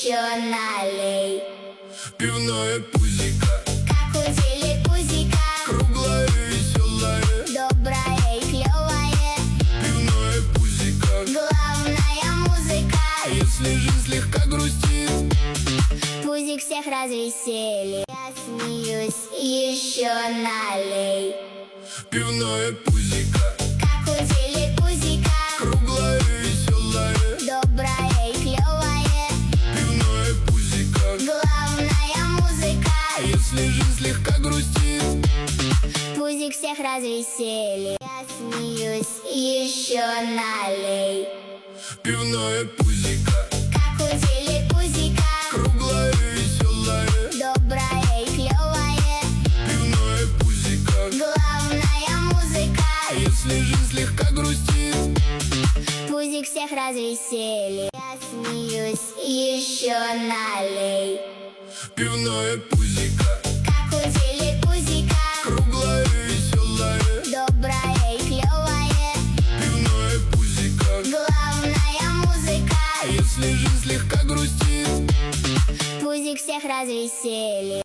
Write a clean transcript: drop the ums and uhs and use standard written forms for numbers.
еще налей. Пивное пузико, Как у телепузика, круглое и веселое. доброе и клевое, Пивное пузико, главная музыка. если жизнь слегка грустит, Пузик всех развеселит. Я смеюсь, еще налей. пивное пузико, Как у телепузика, круглое и веселое. доброе и клевое, Пивное пузико, главная музыка. если жизнь слегка грустит, Пузик всех развеселит. Я смеюсь, еще налей. пивное пузико, Как у телепузика, круглое и веселое. доброе и клевое, Пивное пузико, главная музыка. если жизнь слегка грустит, Пузик всех развеселит. Я смеюсь, еще налей. пивное пузико, Как у телепузика, круглое и веселое. доброе и клевое, Пивное пузико, главная музыка. если жизнь слегка грустит, Пузик всех развеселит.